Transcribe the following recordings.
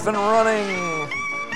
and running.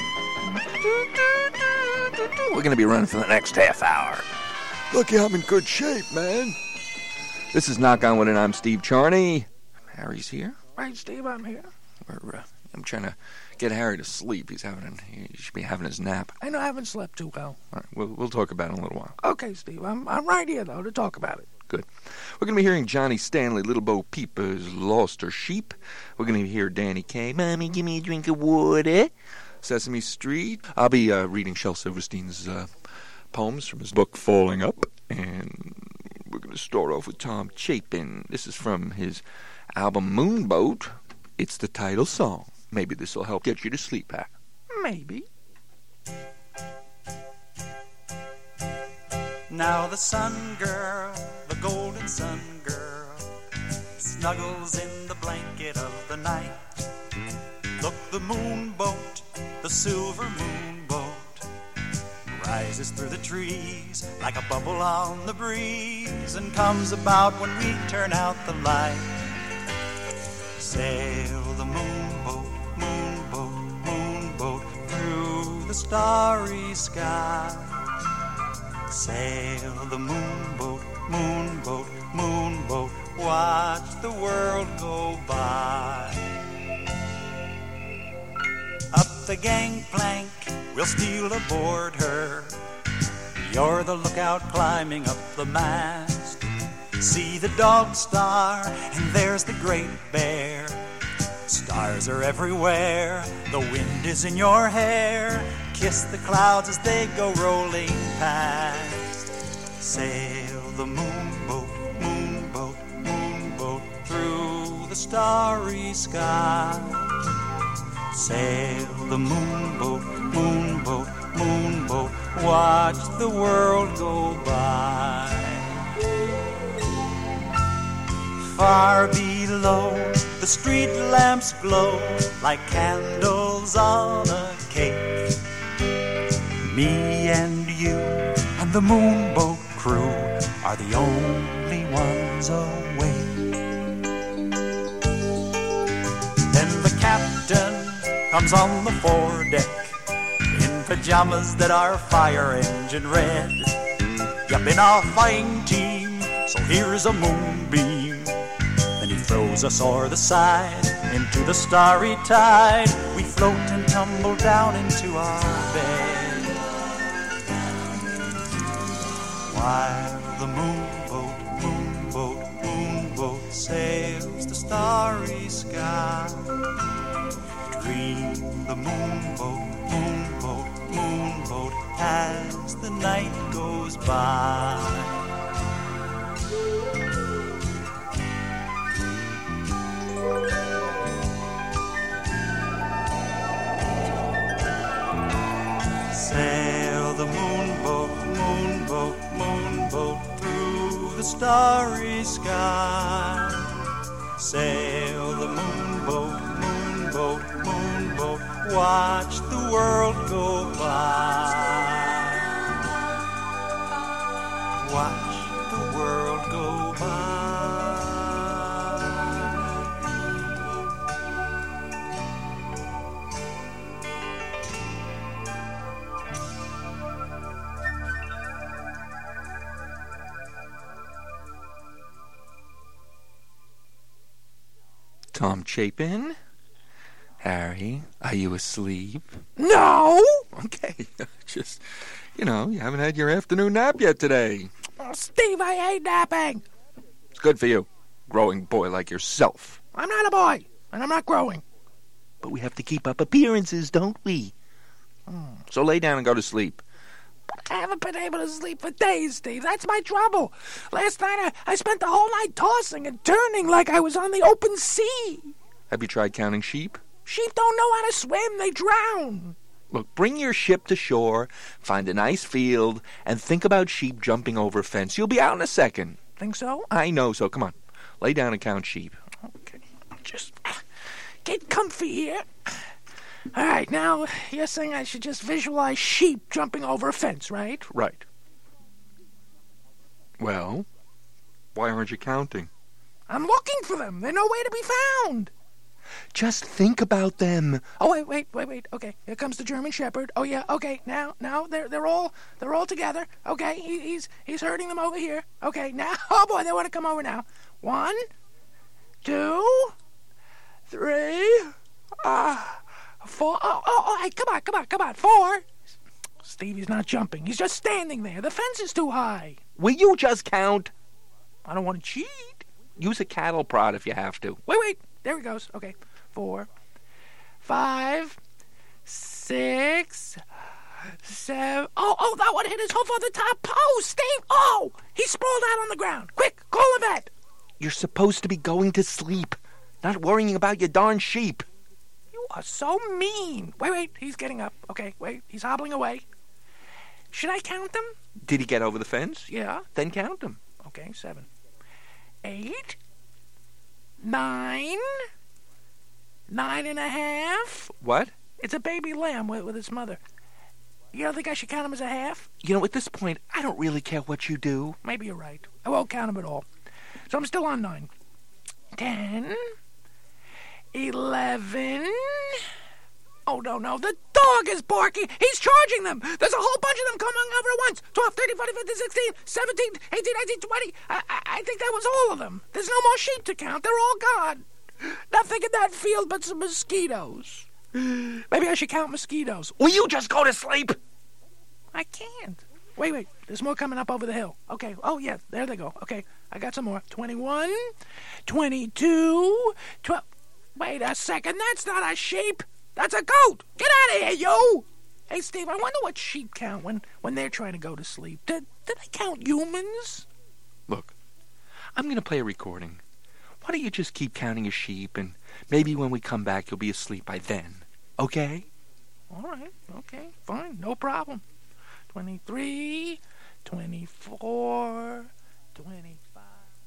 We're going to be running for the next half hour. Lucky I'm in good shape, man. This is Knock On Wood, and I'm Steve Charney. Harry's here. Right, Steve, I'm here. I'm trying to get Harry to sleep. He should be having his nap. I know I haven't slept too well. All right, we'll talk about it in a little while. Okay, Steve, I'm right here, though, to talk about it. Good. We're going to be hearing Johnny Stanley, Little Bo Peep has lost her sheep. We're going to hear Danny Kaye, Mommy, give me a drink of water. Sesame Street. I'll be reading Shel Silverstein's poems from his book, Falling Up. And we're going to start off with Tom Chapin. This is from his album Moonboat. It's the title song. Maybe this will help get you to sleep, Pat. Maybe. Now the sun girl, the golden sun girl, snuggles in the blanket of the night. Look, the moonboat, the silver moonboat, rises through the trees like a bubble on the breeze and comes about when we turn out the light. Sail the moonboat, moonboat, moonboat through the starry sky. Sail the moonboat, moonboat, moonboat, watch the world go by. Up the gangplank, we'll steal aboard her. You're the lookout climbing up the mast. See the dog star, and there's the great bear. Stars are everywhere, the wind is in your hair. Kiss the clouds as they go rolling past. Sail the moonboat, moonboat, moonboat through the starry sky. Sail the moonboat, moonboat, moonboat, watch the world go by. Far below, the street lamps glow like candles on a cake. Me and you and the moonboat crew are the only ones awake. Then the captain comes on the foredeck in pajamas that are fire engine red. You've been a fine team, so here's a moonbeam. Then he throws us o'er the side into the starry tide. We float and tumble down into our bed. While the moonboat, moonboat, moonboat sails the starry sky. Dream the moonboat, moonboat, moonboat as the night goes by. Sail the moonboat, moonboat, moonboat through the starry sky. Sail the moonboat, moonboat, moonboat, watch the world go by. Watch the world go by. Tom Chapin? Harry, are you asleep? No! Okay, just, you haven't had your afternoon nap yet today. Oh, Steve, I hate napping. It's good for you, growing boy like yourself. I'm not a boy, and I'm not growing. But we have to keep up appearances, don't we? So lay down and go to sleep. I haven't been able to sleep for days, Steve. That's my trouble. Last night I spent the whole night tossing and turning like I was on the open sea. Have you tried counting sheep? Sheep don't know how to swim. They drown. Look, bring your ship to shore, find a nice field, and think about sheep jumping over a fence. You'll be out in a second. Think so? I know so. Come on. Lay down and count sheep. Okay. Just get comfy here. All right, now you're saying I should just visualize sheep jumping over a fence, right? Right. Well, why aren't you counting? I'm looking for them. They're nowhere to be found. Just think about them. Oh, wait. Okay, here comes the German Shepherd. Oh, yeah, okay, now, they're all together. Okay, he's herding them over here. Okay, now, oh, boy, they want to come over now. 1, 2, 3, 4. Oh, hey, come on, 4. Stevie's not jumping. He's just standing there. The fence is too high. Will you just count? I don't want to cheat. Use a cattle prod if you have to. Wait. There he goes. Okay. 4, 5, 6, 7. Oh, that one hit his hoof on the top post. Steve. Oh, he sprawled out on the ground. Quick, call a vet. You're supposed to be going to sleep, not worrying about your darn sheep. You are so mean. Wait. He's getting up. Okay, wait. He's hobbling away. Should I count them? Did he get over the fence? Yeah. Then count them. Okay, 7, 8, 9, 9.5. What? It's a baby lamb with its mother. You don't think I should count him as a half? You know, at this point, I don't really care what you do. Maybe you're right. I won't count him at all. So I'm still on 9. 10, 11. Oh, no. The dog is barking. He's charging them. There's a whole bunch of them coming over at once. 12, 13, 14, 15, 16, 17, 18, 19, 20. I think that was all of them. There's no more sheep to count. They're all gone. Nothing in that field but some mosquitoes. Maybe I should count mosquitoes. Will you just go to sleep? I can't. Wait. There's more coming up over the hill. Okay. Oh, yeah. There they go. Okay. I got some more. 21, 22, 12. Wait a second. That's not a sheep. That's a goat! Get out of here, you! Hey, Steve, I wonder what sheep count when they're trying to go to sleep. Did they count humans? Look, I'm going to play a recording. Why don't you just keep counting your sheep, and maybe when we come back, you'll be asleep by then. Okay? All right. Okay. Fine. No problem. 23, 24, 25.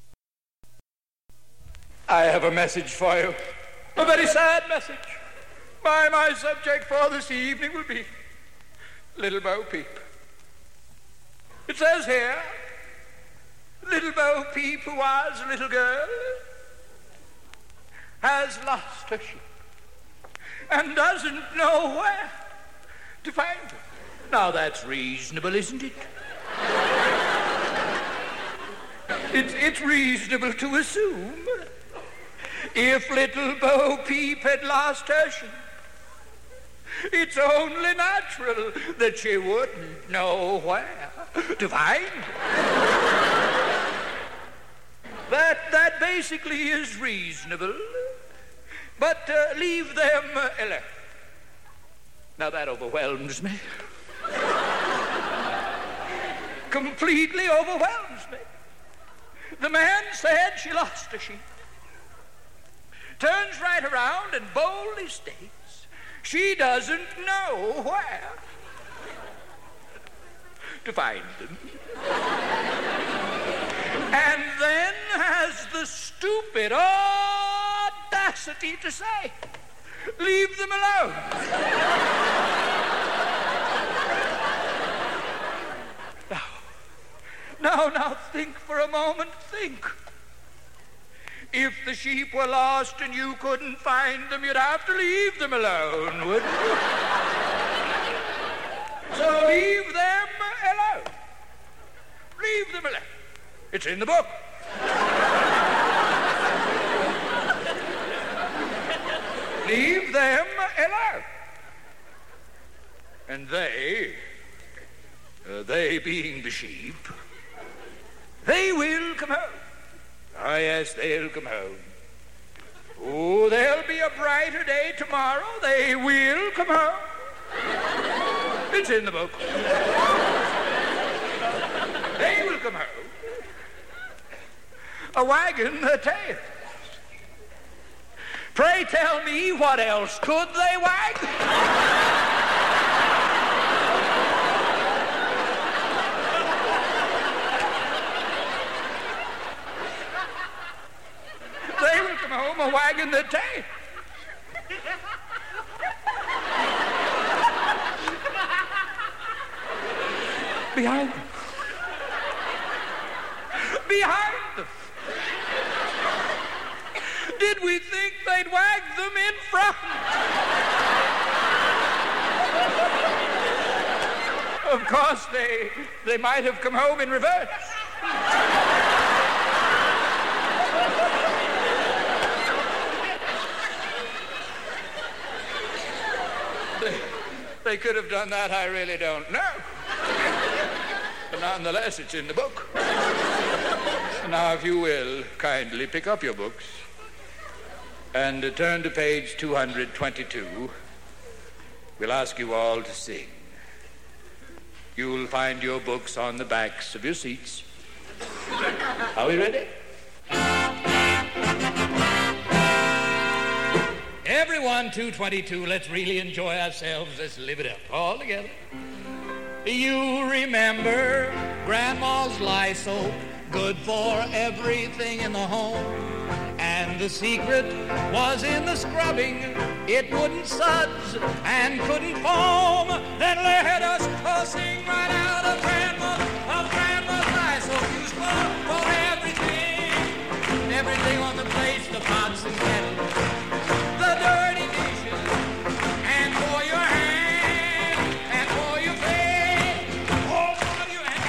I have a message for you. A very sad message. My subject for this evening will be Little Bo Peep. It says here, Little Bo Peep, who was a little girl, has lost her sheep and doesn't know where to find her. Now that's reasonable, isn't it? It's reasonable to assume if Little Bo Peep had lost her sheep, it's only natural that she wouldn't know where to find her. That basically is reasonable, but leave them alone. Now that overwhelms me. Completely overwhelms me. The man said she lost her sheep. Turns right around and boldly states she doesn't know where to find them. And then has the stupid audacity to say, leave them alone. Now think for a moment, think. If the sheep were lost and you couldn't find them, you'd have to leave them alone, wouldn't you? So leave them alone. Leave them alone. It's in the book. Leave them alone. And they being the sheep, they will come home. Oh, yes, they'll come home. Oh, there'll be a brighter day tomorrow. They will come home. It's in the book. They will come home. A wagon, a tail. Pray tell me, what else could they wag? They will come home, a wagon, the tail. Behind them. Behind them. Did did we think they'd wag them in front? Of course, they might have come home in reverse. They could have done that, I really don't know. But nonetheless, it's in the book. Now, if you will, kindly pick up your books and turn to page 222. We'll ask you all to sing. You'll find your books on the backs of your seats. Are we ready? Everyone, 222, let's really enjoy ourselves. Let's live it up all together. You remember Grandma's lye soap, good for everything in the home. And the secret was in the scrubbing. It wouldn't suds and couldn't foam. Then let us all sing right out of Grandma's lye soap. Used for everything on the plates, the pots and kettles, the dirty dishes, and for your hand, and for your face, all for your hand.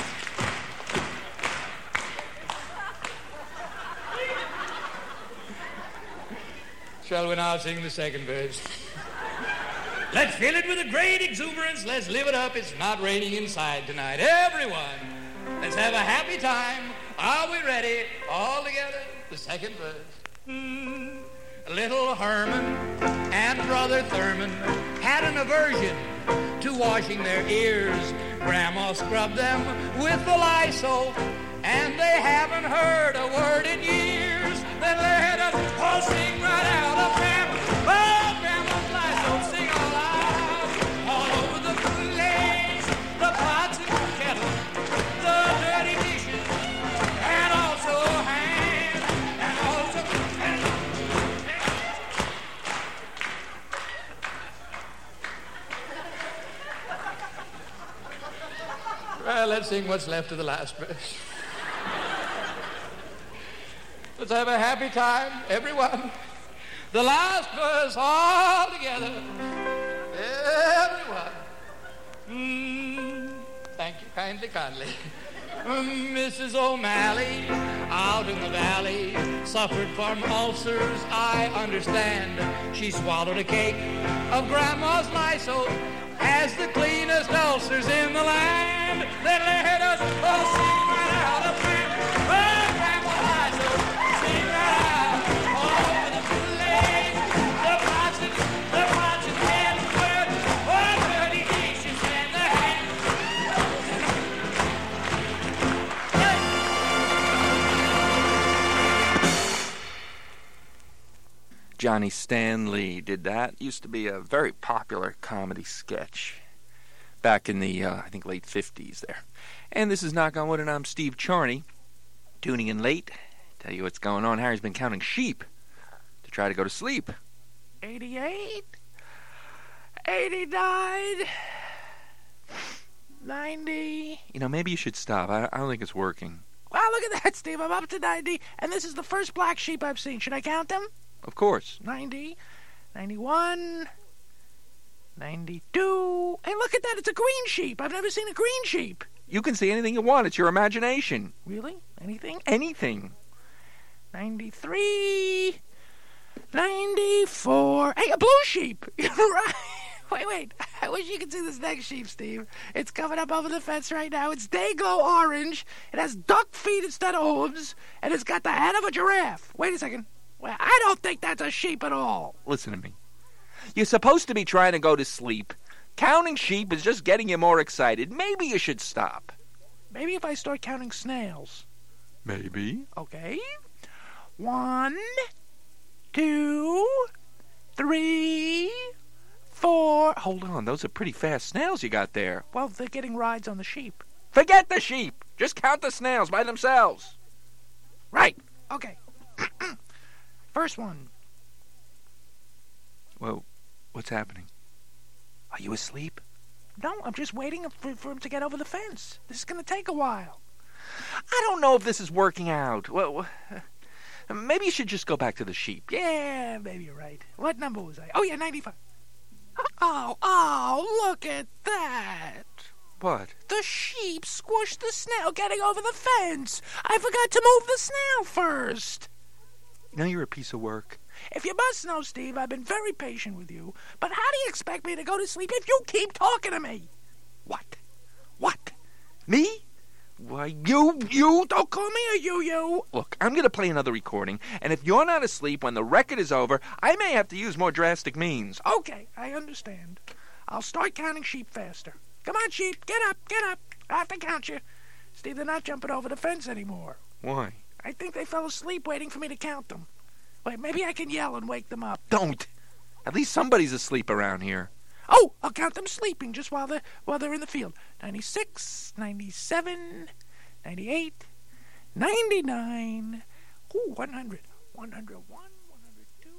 Shall we now sing the second verse? Let's fill it with a great exuberance. Let's live it up. It's not raining inside tonight. Everyone, let's have a happy time. Are we ready? All together. The second verse. Little Herman and Brother Thurman had an aversion to washing their ears. Grandma scrubbed them with the lye soap, and they haven't heard a word in years. Then let us all sing right out of Grandma's lye soap. Sing all over the place, the pots and kettles, the dirty dishes, and also hands, and also hands. Well, let's sing what's left of the last verse. Let's have a happy time, everyone. The last verse all together. Everyone. Thank you kindly. Mrs. O'Malley, out in the valley, suffered from ulcers, I understand. She swallowed a cake of Grandma's lye soap, has the cleanest ulcers in the land. Then let us all sing right out of Grandma's lye soap. Sing right out all over the place. The pots and pans, all dirty dishes and the hands. Johnny Stanley did that. Used to be a very popular comedy sketch back in the, I think, late 50s there. And this is Knock on Wood, and I'm Steve Charney, tuning in late. Tell you what's going on. Harry's been counting sheep to try to go to sleep. 88, 89, 90. You know, maybe you should stop. I don't think it's working. Wow, look at that, Steve. I'm up to 90, and this is the first black sheep I've seen. Should I count them? Of course. 90, 91, 92. Hey, look at that. It's a green sheep. I've never seen a green sheep. You can see anything you want. It's your imagination. Really? Anything? Anything. 93, 94. Hey, a blue sheep. You're right. Wait. I wish you could see this next sheep, Steve. It's coming up over the fence right now. It's day-glow orange. It has duck feet instead of hooves, and it's got the head of a giraffe. Wait a second. Well, I don't think that's a sheep at all. Listen to me. You're supposed to be trying to go to sleep. Counting sheep is just getting you more excited. Maybe you should stop. Maybe if I start counting snails. Maybe. Okay. 1, 2, 3, 4. Hold on, those are pretty fast snails you got there. Well, they're getting rides on the sheep. Forget the sheep. Just count the snails by themselves. Right. Okay. First one. Well, what's happening? Are you asleep? No, I'm just waiting for him to get over the fence. This is going to take a while. I don't know if this is working out. Well, Maybe you should just go back to the sheep. Yeah, maybe you're right. What number was I? Oh, yeah, 95. Oh, look at that. What? The sheep squished the snail getting over the fence. I forgot to move the snail first. Now you're a piece of work. If you must know, Steve, I've been very patient with you. But how do you expect me to go to sleep if you keep talking to me? What? What? Me? Why, you, Don't call me a you. Look, I'm going to play another recording, and if you're not asleep when the record is over, I may have to use more drastic means. Okay, I understand. I'll start counting sheep faster. Come on, sheep, get up. I have to count you. Steve, they're not jumping over the fence anymore. Why? I think they fell asleep waiting for me to count them. Wait, maybe I can yell and wake them up. Don't. At least somebody's asleep around here. Oh, I'll count them sleeping just while they're in the field. 96, 97, 98, 99, 100, 101, 102.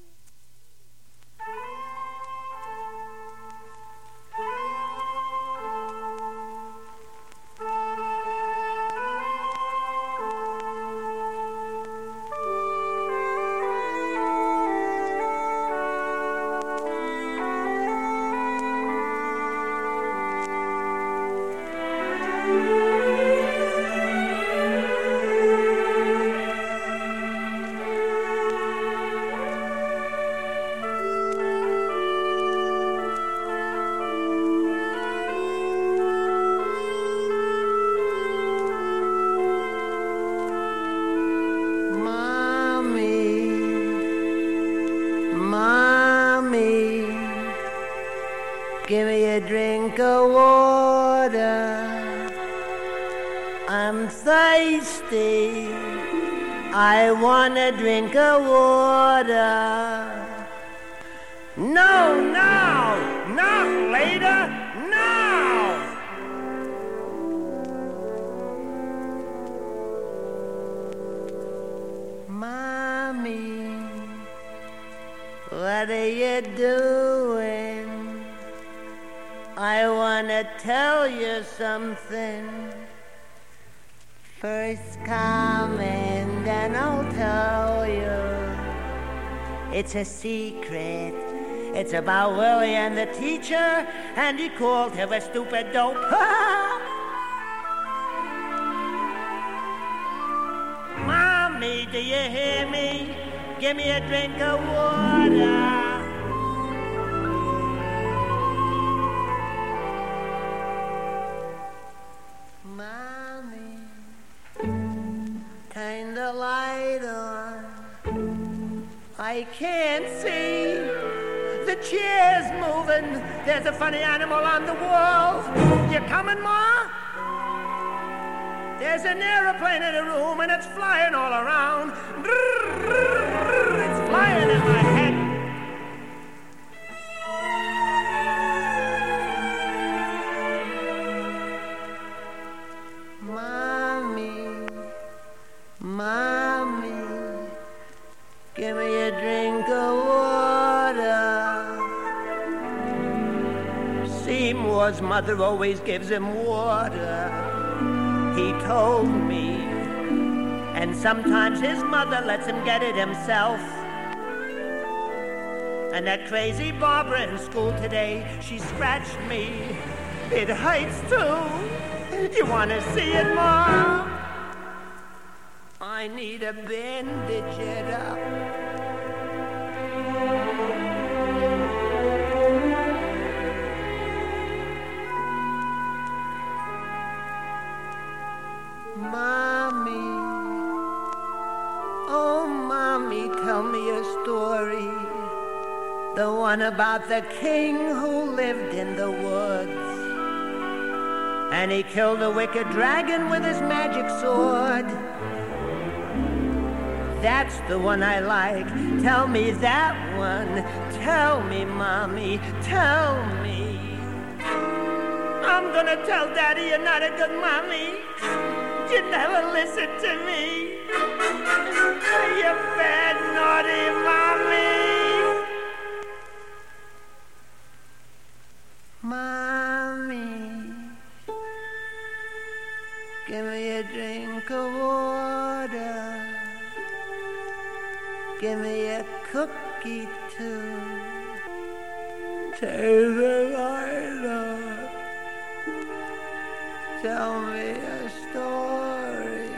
Give me a drink of water. I'm thirsty. I want a drink of water. No, now, not later, now. Mommy, what are you doing? I want to tell you something. First come and then I'll tell you. It's a secret. It's about Willie and the teacher, and he called him a stupid dope. Mommy, do you hear me? Give me a drink of water. Turn the light on. I can't see. The chair's moving. There's a funny animal on the wall. You coming, Ma? There's an aeroplane in the room and it's flying all around. It's flying in my head. Mommy, give me a drink of water. Seymour's mother always gives him water. He told me. And sometimes his mother lets him get it himself. And that crazy Barbara in school today, she scratched me. It hurts too. You want to see it, Mom? I need a bandage it up. Mommy, oh Mommy, tell me a story. The one about the king who lived in the woods. And he killed a wicked dragon with his magic sword. That's the one I like. Tell me that one. Tell me, Mommy. Tell me. I'm gonna tell Daddy you're not a good mommy. You never listen to me. You bad, naughty mommy. Mommy, give me a drink of water. give me a cookie too. Take the light off. Tell me a story.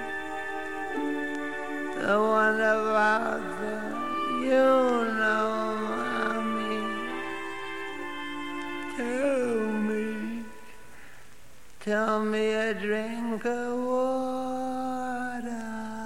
The one about the, you know, mommy. Tell me a drink of water.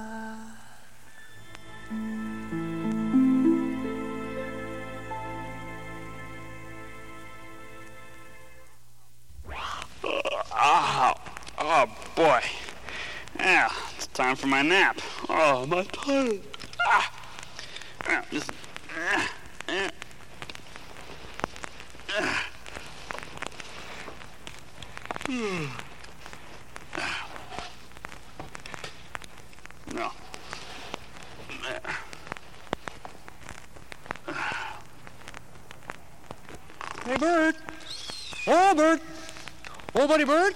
Oh, boy. Yeah, it's time for my nap. Oh, my tired. Just... No. Hey, Bert. Oh, Bert. Oh, buddy, Bert.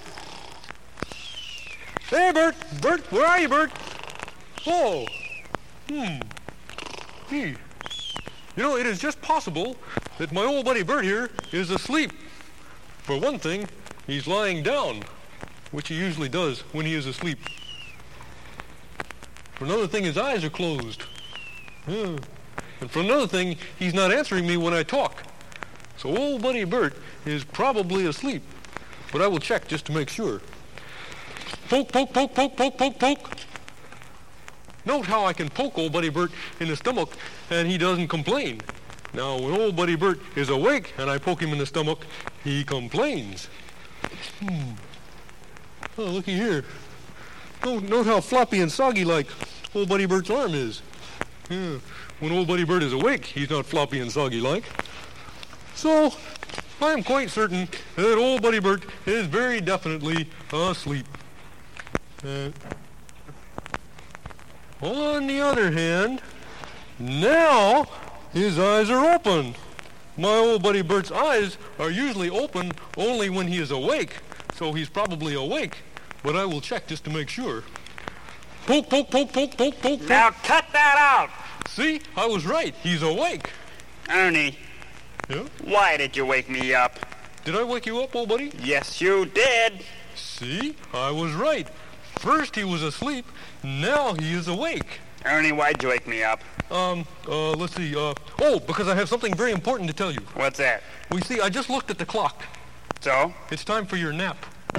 Hey, Bert. Bert, where are you, Bert? Oh. You know, it is just possible that my old buddy Bert here is asleep. For one thing, he's lying down, which he usually does when he is asleep. For another thing, his eyes are closed. And for another thing, he's not answering me when I talk. So old buddy Bert is probably asleep. But I will check just to make sure. Poke, poke, poke, poke, poke, poke, poke. Note how I can poke old buddy Bert in the stomach and he doesn't complain. Now, when old buddy Bert is awake and I poke him in the stomach, he complains. Oh, looky here. Note how floppy and soggy like old buddy Bert's arm is. Yeah. When old buddy Bert is awake, he's not floppy and soggy like. So, I am quite certain that old buddy Bert is very definitely asleep. On the other hand, now his eyes are open. My old buddy Bert's eyes are usually open only when he is awake, so he's probably awake. But I will check just to make sure. Poke, poke, poke, poke, poke, poke, poke. Now cut that out! See? I was right. He's awake. Ernie. Yeah? Why did you wake me up? Did I wake you up, old buddy? Yes, you did. See? I was right. First he was asleep, now he is awake. Ernie, why'd you wake me up? Let's see, because I have something very important to tell you. What's that? We see, I just looked at the clock. So? It's time for your nap.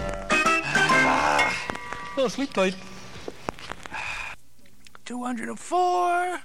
Oh, sleep tight. 204,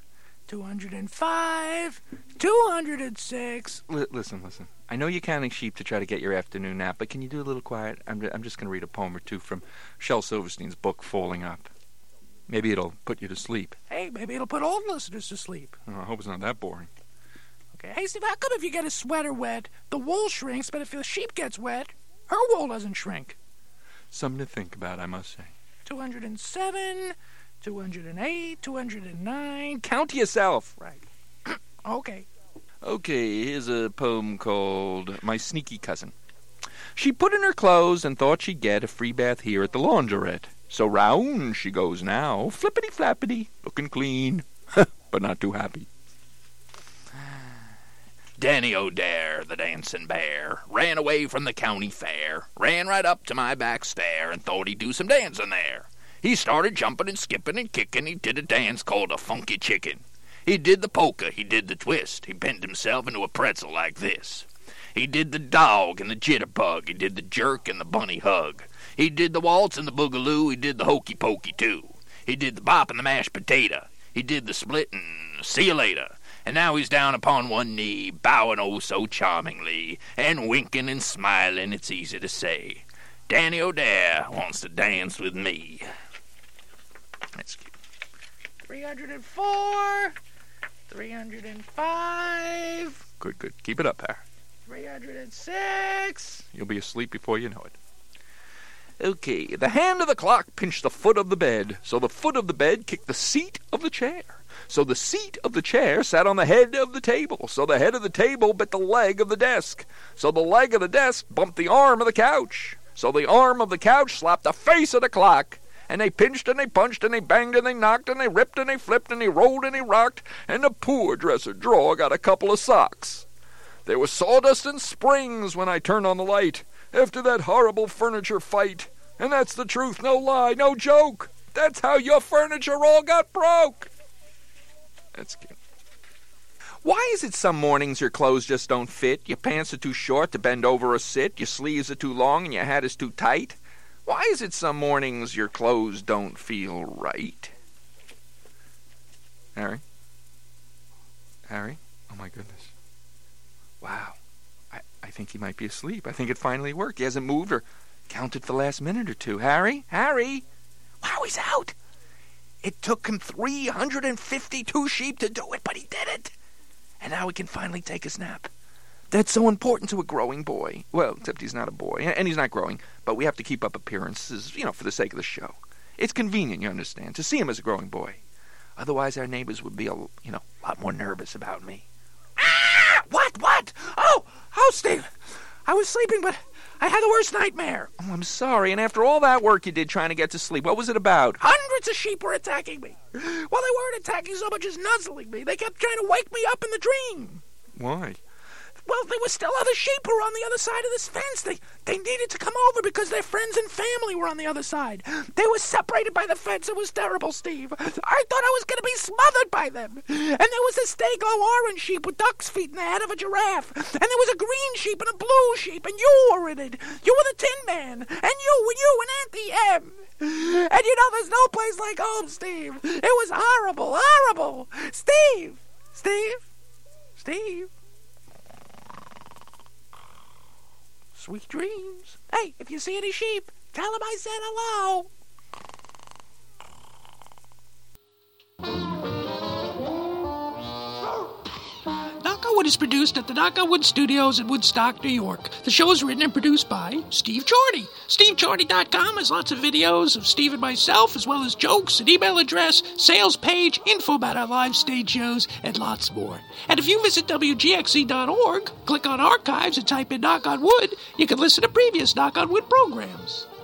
205, 206. Listen. I know you're counting sheep to try to get your afternoon nap, but can you do a little quiet? I'm just going to read a poem or two from Shel Silverstein's book, Falling Up. Maybe it'll put you to sleep. Hey, maybe it'll put all listeners to sleep. Oh, I hope it's not that boring. Okay, hey, Steve, how come if you get a sweater wet, the wool shrinks, but if the sheep gets wet, her wool doesn't shrink? Something to think about, I must say. 207, 208, 209. Count to yourself. Right. Okay. Okay, here's a poem called My Sneaky Cousin. She put in her clothes and thought she'd get a free bath here at the laundrette. So round she goes now, flippity-flappity, looking clean, but not too happy. Danny O'Dare, the dancing bear, ran away from the county fair, ran right up to my back stair and thought he'd do some dancing there. He started jumping and skipping and kicking. He did a dance called a funky chicken. He did the polka, he did the twist. He bent himself into a pretzel like this. He did the dog and the jitterbug. He did the jerk and the bunny hug. He did the waltz and the boogaloo. He did the hokey pokey too. He did the bop and the mashed potato. He did the split and see you later. And now he's down upon one knee, bowing oh so charmingly, and winking and smiling, it's easy to say. Danny O'Dare wants to dance with me. That's cute. 304, 305. Good. Keep it up, Harry. 306. You'll be asleep before you know it. Okay, the hand of the clock pinched the foot of the bed, so the foot of the bed kicked the seat of the chair. So the seat of the chair sat on the head of the table, so the head of the table bit the leg of the desk, so the leg of the desk bumped the arm of the couch, so the arm of the couch slapped the face of the clock, And they pinched and they punched and they banged and they knocked and they ripped and they flipped and they rolled and they rocked, and the poor dresser drawer got a couple of socks. There was sawdust and springs when I turned on the light after that horrible furniture fight. And that's the truth, no lie, no joke. That's how your furniture all got broke. That's cute. Why is it some mornings your clothes just don't fit? Your pants are too short to bend over or sit. Your sleeves are too long and your hat is too tight. Why is it some mornings your clothes don't feel right? Harry? Harry? Oh, my goodness. Wow. I think he might be asleep. I think it finally worked. He hasn't moved or counted for the last minute or two. Harry? Harry? Wow, he's out. It took him 352 sheep to do it, but he did it. And now he can finally take his nap. That's so important to a growing boy. Well, except he's not a boy, and he's not growing, but we have to keep up appearances, for the sake of the show. It's convenient, you understand, to see him as a growing boy. Otherwise, our neighbors would be, a lot more nervous about me. Ah! What? Oh, Steve, I was sleeping, but I had the worst nightmare. Oh, I'm sorry, and after all that work you did trying to get to sleep, what was it about? Hundreds of sheep were attacking me. Well, they weren't attacking so much as nuzzling me. They kept trying to wake me up in the dream. Why? Well, there were still other sheep who were on the other side of this fence. They needed to come over because their friends and family were on the other side. They were separated by the fence. It was terrible, Steve. I thought I was going to be smothered by them. And there was a stay-glow orange sheep with duck's feet and the head of a giraffe. And there was a green sheep and a blue sheep, and you were in it. You were the Tin Man. And you and Auntie M. And there's no place like home, Steve. It was horrible. Steve. Sweet dreams. Hey, if you see any sheep, tell them I said hello. Knock on Wood is produced at the Knock on Wood Studios in Woodstock, New York. The show is written and produced by Steve Chorty. SteveChorty.com has lots of videos of Steve and myself, as well as jokes, an email address, sales page, info about our live stage shows, and lots more. And if you visit WGXC.org, click on Archives and type in Knock on Wood, you can listen to previous Knock on Wood programs.